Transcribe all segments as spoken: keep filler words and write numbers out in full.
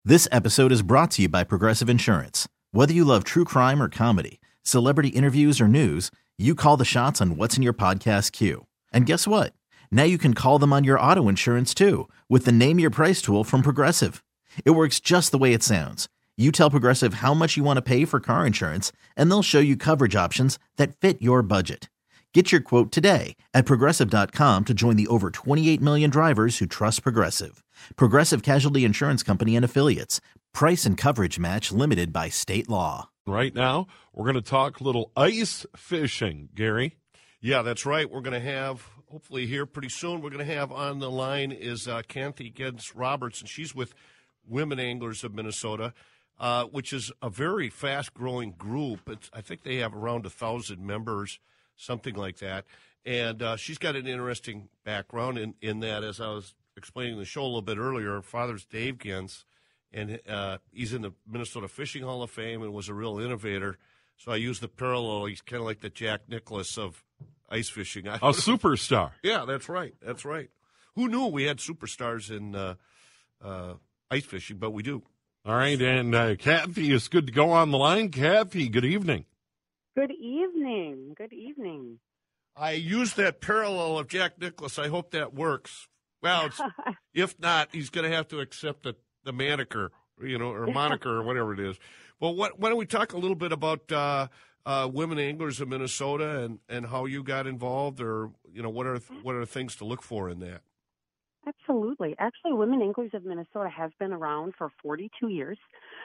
This episode is brought to you by Progressive Insurance. Whether you love true crime or comedy, celebrity interviews or news, you call the shots on what's in your podcast queue. And guess what? Now you can call them on your auto insurance too with the Name Your Price tool from Progressive. It works just the way it sounds. You tell Progressive how much you want to pay for car insurance, and they'll show you coverage options that fit your budget. Get your quote today at Progressive dot com to join the over twenty-eight million drivers who trust Progressive. Progressive Casualty Insurance Company and Affiliates. Price and coverage match limited by state law. Right now, we're going to talk a little ice fishing, Gary. Yeah, that's right. We're going to have, hopefully here pretty soon, we're going to have on the line is uh, Kathy Geddes Roberts, and she's with Women Anglers of Minnesota, uh, which is a very fast-growing group. It's, I think they have around one thousand members, something like that. And uh, she's got an interesting background in, in that, as I was explaining the show a little bit earlier, her father's Dave Gens, and uh, he's in the Minnesota Fishing Hall of Fame and was a real innovator. So I use the parallel. He's kind of like the Jack Nicklaus of ice fishing. A superstar. Yeah, that's right. That's right. Who knew we had superstars in uh, uh, ice fishing, but we do. All right, and uh, Kathy is good to go on the line. Kathy, good evening. Good evening. Good evening. I used that parallel of Jack Nicklaus. I hope that works. Well, it's, if not, he's going to have to accept the, the moniker, you know, or moniker or whatever it is. Well, what, why don't we talk a little bit about uh, uh, Women Anglers of Minnesota and, and how you got involved, or you know, what are what are things to look for in that? Absolutely. Actually, Women Anglers of Minnesota has been around for forty-two years.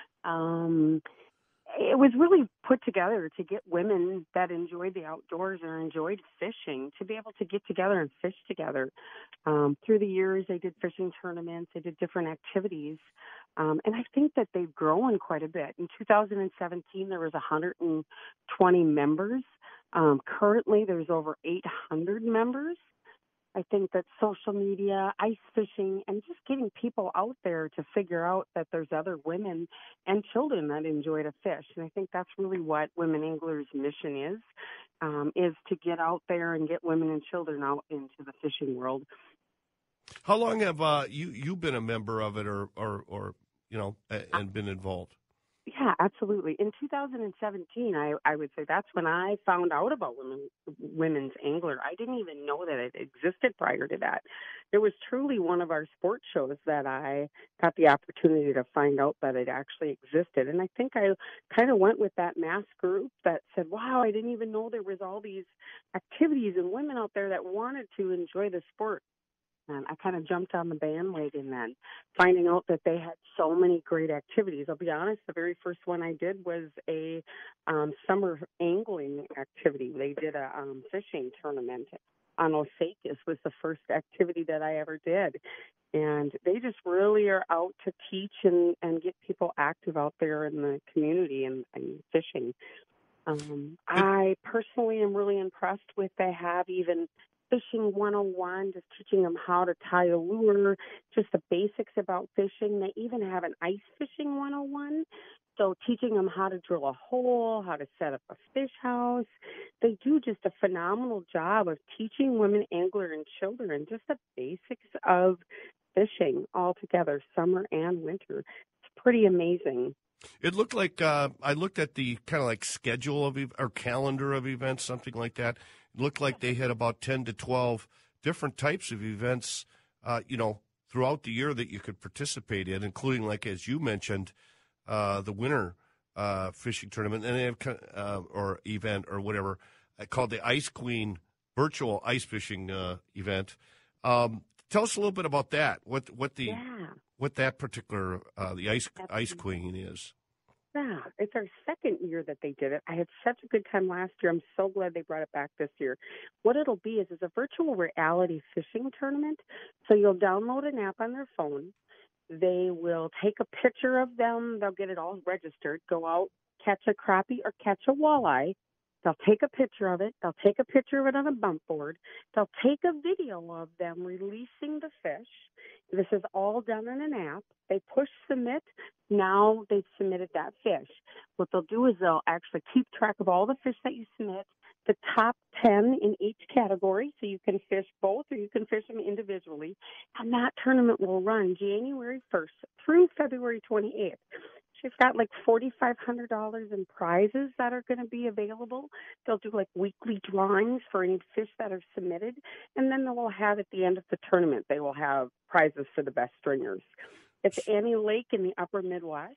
Um, it was really put together to get women that enjoyed the outdoors or enjoyed fishing to be able to get together and fish together. Um, through the years, they did fishing tournaments, they did different activities, um, and I think that they've grown quite a bit. In two thousand seventeen, there was one hundred twenty members. Um, currently, there's over eight hundred members. I think that social media, ice fishing, and just getting people out there to figure out that there's other women and children that enjoy to fish. And I think that's really what Women Anglers' mission is, um, is to get out there and get women and children out into the fishing world. How long have uh, you you been a member of it, or or, or you know, and been involved? Yeah, absolutely. In two thousand seventeen, I, I would say that's when I found out about women, Women's Angler. I didn't even know that it existed prior to that. It was truly one of our sports shows that I got the opportunity to find out that it actually existed. And I think I kind of went with that mass group that said, wow, I didn't even know there was all these activities and women out there that wanted to enjoy the sport. And I kind of jumped on the bandwagon then, finding out that they had so many great activities. I'll be honest, the very first one I did was a um, summer angling activity. They did a um, fishing tournament on Osakis was the first activity that I ever did. And they just really are out to teach and, and get people active out there in the community and, and fishing. Um, I personally am really impressed with they have even Fishing one oh one, just teaching them how to tie a lure, just the basics about fishing. They even have an ice fishing one oh one, so teaching them how to drill a hole, how to set up a fish house. They do just a phenomenal job of teaching women angler and children just the basics of fishing all together, summer and winter. It's pretty amazing. It looked like uh, I looked at the kind of like schedule of or calendar of events, something like that. It looked like they had about ten to twelve different types of events, uh, you know, throughout the year that you could participate in, including, like as you mentioned, uh, the winter uh, fishing tournament, and they have uh, or event or whatever called the Ice Queen virtual ice fishing uh, event. Um, tell us a little bit about that. What what the yeah. what that particular uh, the ice Absolutely. Ice Queen is. Yeah, it's our second year that they did it. I had such a good time last year. I'm so glad they brought it back this year. What it'll be is, is a virtual reality fishing tournament. So you'll download an app on their phone. They will take a picture of them. They'll get it all registered, go out, catch a crappie or catch a walleye. They'll take a picture of it. They'll take a picture of it on a bump board. They'll take a video of them releasing the fish. This is all done in an app. They push submit. Now they've submitted that fish. What they'll do is they'll actually keep track of all the fish that you submit, the top ten in each category, so you can fish both or you can fish them individually. And that tournament will run January first through February twenty-eighth. She's got like four thousand five hundred dollars in prizes that are going to be available. They'll do like weekly drawings for any fish that are submitted. And then they will have at the end of the tournament, they will have prizes for the best stringers. It's Annie Lake in the upper Midwest.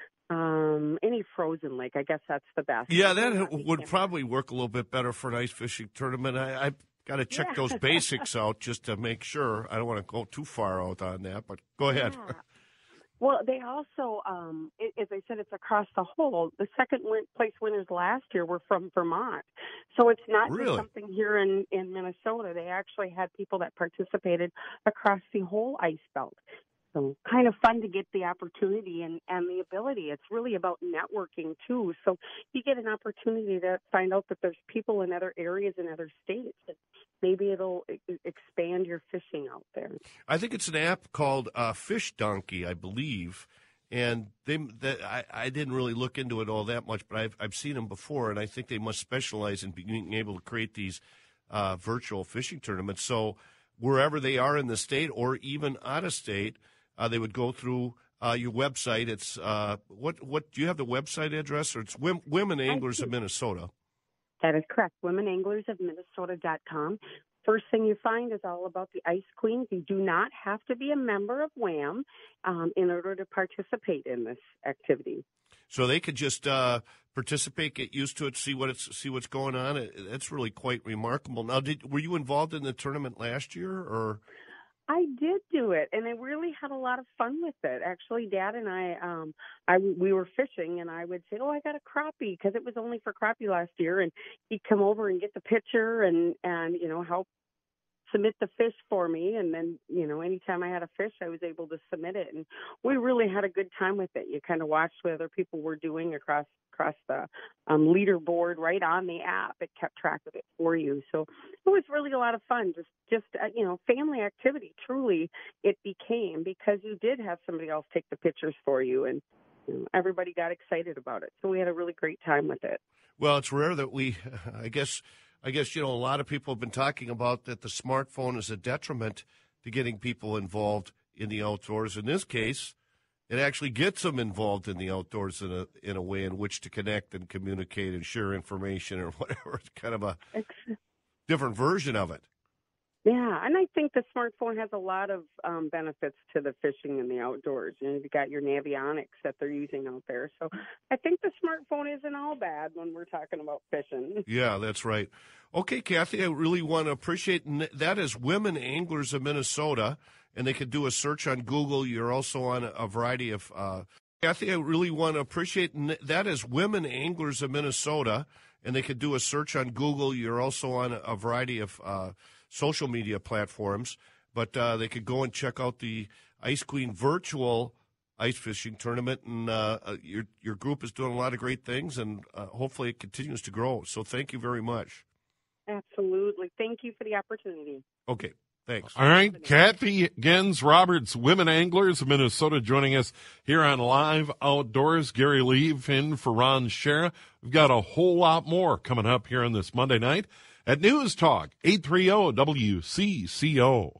Um, any frozen lake, I guess that's the best. Yeah, that would probably work a little bit better for an ice fishing tournament. I, I've got to check yeah. those basics out just to make sure. I don't want to go too far out on that, but go ahead. Yeah. Well, they also, um, it, as I said, it's across the whole. The second win- place winners last year were from Vermont. So it's not really? just something here in, in Minnesota. They actually had people that participated across the whole ice belt. So kind of fun to get the opportunity and, and the ability. It's really about networking, too. So you get an opportunity to find out that there's people in other areas in other states. And maybe it'll expand your fishing out there. I think it's an app called uh, Fish Donkey, I believe. And they, they I, I didn't really look into it all that much, but I've, I've seen them before, and I think they must specialize in being able to create these uh, virtual fishing tournaments. So wherever they are in the state or even out of state, Uh, they would go through uh, your website. It's uh, what? What do you have the website address? Or it's Wim, Women Anglers of Minnesota. That is correct. women anglers of minnesota dot com. First thing you find is all about the Ice Queens. You do not have to be a member of WHAM um, in order to participate in this activity. So they could just uh, participate, get used to it, see what it's see what's going on. It, that's really quite remarkable. Now, did were you involved in the tournament last year, or? I did do it, and I really had a lot of fun with it. Actually, Dad and I, um, I we were fishing, and I would say, "Oh, I got a crappie," because it was only for crappie last year, and he'd come over and get the picture and and you know help submit the fish for me, and then you know anytime I had a fish, I was able to submit it, and we really had a good time with it. You kind of watched what other people were doing across across the um, leaderboard right on the app. It kept track of it for you, so it was really a lot of fun. Just just uh, you know family activity. Truly, it became because you did have somebody else take the pictures for you, and you know, everybody got excited about it. So we had a really great time with it. Well, it's rare that we, I guess. I guess, you know, a lot of people have been talking about that the smartphone is a detriment to getting people involved in the outdoors. In this case, it actually gets them involved in the outdoors in a in a way in which to connect and communicate and share information or whatever. It's kind of a different version of it. Yeah, and I think the smartphone has a lot of um, benefits to the fishing in the outdoors. You know, you've got your Navionics that they're using out there. So I think the smartphone isn't all bad when we're talking about fishing. Yeah, that's right. Okay, Kathy, I really want to appreciate that is Women Anglers of Minnesota, and they could do a search on Google. You're also on a variety of uh, – Kathy, I really want to appreciate that is Women Anglers of Minnesota, and they could do a search on Google. You're also on a variety of uh, – social media platforms, but uh, they could go and check out the Ice Queen virtual ice fishing tournament, and uh, your your group is doing a lot of great things, and uh, hopefully it continues to grow. So thank you very much. Absolutely. Thank you for the opportunity. Okay, thanks. All right, Kathy Gens Roberts, Women Anglers of Minnesota, joining us here on Live Outdoors. Gary Leave in for Ron Schara. We've got a whole lot more coming up here on this Monday night at News Talk, eight thirty W C C O.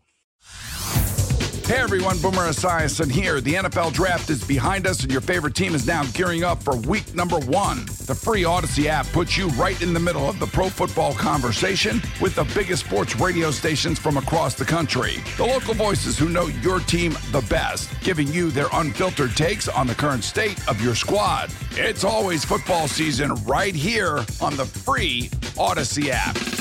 Hey everyone, Boomer Esiason here. The N F L Draft is behind us and your favorite team is now gearing up for week number one. The free Odyssey app puts you right in the middle of the pro football conversation with the biggest sports radio stations from across the country. The local voices who know your team the best, giving you their unfiltered takes on the current state of your squad. It's always football season right here on the free Odyssey app.